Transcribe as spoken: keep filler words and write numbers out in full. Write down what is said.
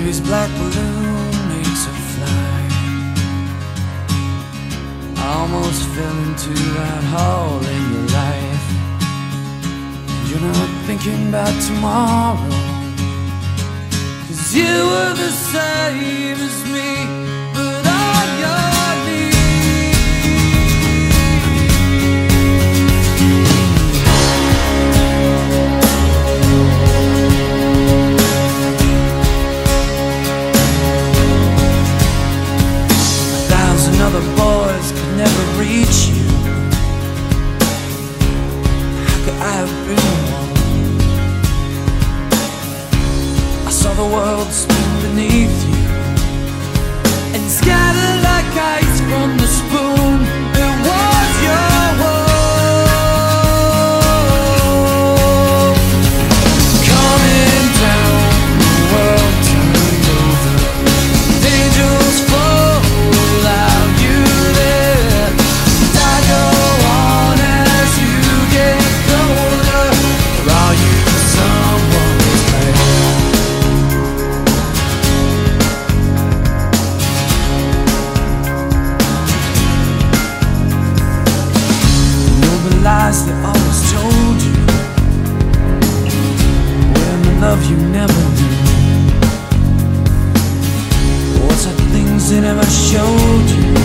baby's black balloon makes her fly. I almost fell into that hole in your life. You're not thinking about tomorrow, 'cause you were the same as me, but on your knees. A thousand other boys could never reach you. How could I have been one? I saw the world spin beneath you and scatter like ice from the spoon. It was your world coming down, the world turned over. The angels fall without you there. And I go on as you get colder. Or are you someone's player? Lies that always told you when the love you never knew. What's the things they never showed you?